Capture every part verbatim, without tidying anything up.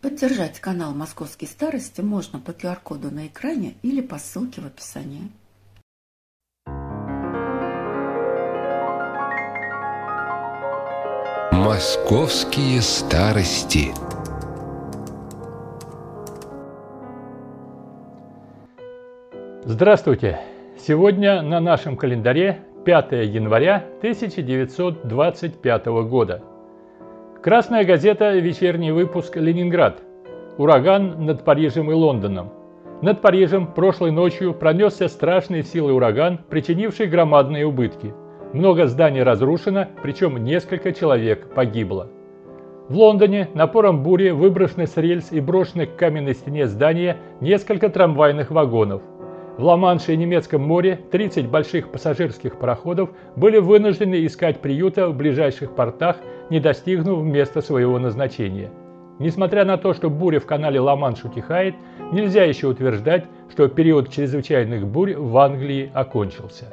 Поддержать канал «Московские старости» можно по ку ар коду на экране или по ссылке в описании. Московские старости. Здравствуйте! Сегодня на нашем календаре пятое января тысяча девятьсот двадцать пятого года. Красная газета, вечерний выпуск «Ленинград». Ураган над Парижем и Лондоном. Над Парижем прошлой ночью пронесся страшной силы ураган, причинивший громадные убытки. Много зданий разрушено, причем несколько человек погибло. В Лондоне напором бури выброшены с рельс и брошены к каменной стене здания несколько трамвайных вагонов. В Ла-Манше и Немецком море тридцать больших пассажирских пароходов были вынуждены искать приюта в ближайших портах, не достигнув места своего назначения. Несмотря на то, что буря в канале Ла-Манш утихает, нельзя еще утверждать, что период чрезвычайных бурь в Англии окончился.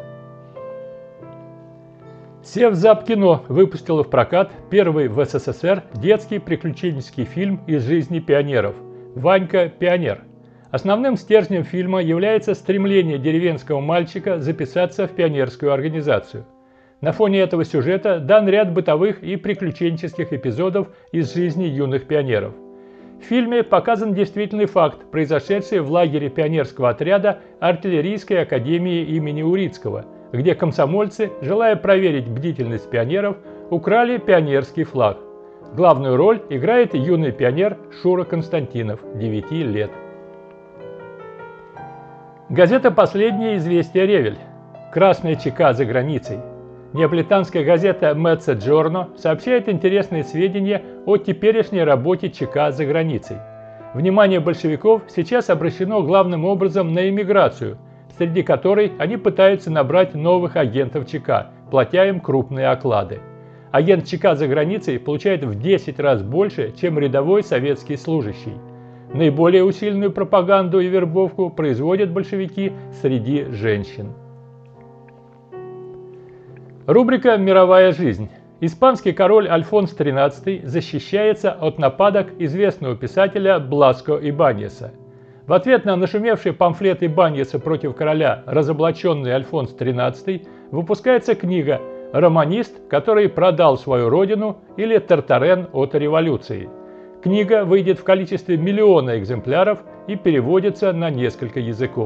Севзапкино выпустила в прокат первый в эс эс эс эр детский приключенческий фильм из жизни пионеров «Ванька пионер». Основным стержнем фильма является стремление деревенского мальчика записаться в пионерскую организацию. На фоне этого сюжета дан ряд бытовых и приключенческих эпизодов из жизни юных пионеров. В фильме показан действительный факт, произошедший в лагере пионерского отряда артиллерийской академии имени Урицкого, где комсомольцы, желая проверить бдительность пионеров, украли пионерский флаг. Главную роль играет юный пионер Шура Константинов, девяти лет. Газета «Последнее известие Ревель». Красная чека за границей. Неаполитанская газета «Медсаджорно» сообщает интересные сведения о теперешней работе ЧК за границей. Внимание большевиков сейчас обращено главным образом на эмиграцию, среди которой они пытаются набрать новых агентов ЧК, платя им крупные оклады. Агент ЧК за границей получает в десять раз больше, чем рядовой советский служащий. Наиболее усиленную пропаганду и вербовку производят большевики среди женщин. Рубрика «Мировая жизнь». Испанский король Альфонс тринадцатый защищается от нападок известного писателя Бласко Ибаньеса. В ответ на нашумевший памфлет Ибаньеса против короля «Разоблаченный Альфонс тринадцатый» выпускается книга «Романист, который продал свою родину» или «Тартарен от революции». Книга выйдет в количестве миллиона экземпляров и переводится на несколько языков.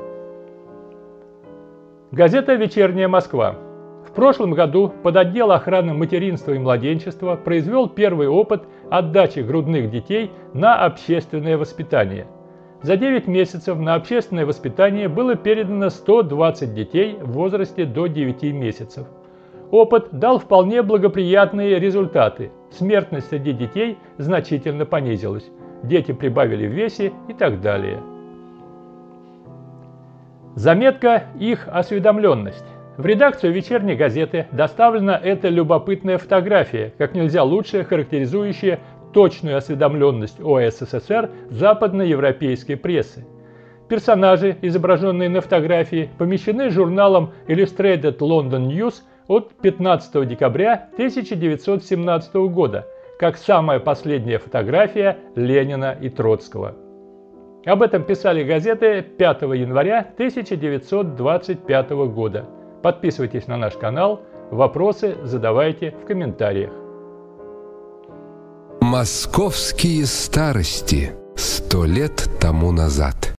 Газета «Вечерняя Москва». В прошлом году подотдел охраны материнства и младенчества произвел первый опыт отдачи грудных детей на общественное воспитание. За девять месяцев на общественное воспитание было передано сто двадцать детей в возрасте до девяти месяцев. Опыт дал вполне благоприятные результаты. Смертность среди детей значительно понизилась. Дети прибавили в весе и так далее. Заметка «Их осведомленность». В редакцию вечерней газеты доставлена эта любопытная фотография, как нельзя лучше характеризующая точную осведомленность о эс эс эс эр западноевропейской прессы. Персонажи, изображенные на фотографии, помещены журналом Illustrated London News от пятнадцатого декабря тысяча девятьсот семнадцатого года, как самая последняя фотография Ленина и Троцкого. Об этом писали газеты пятого января тысяча девятьсот двадцать пятого года. Подписывайтесь на наш канал, вопросы задавайте в комментариях. Московские старости. Сто лет тому назад.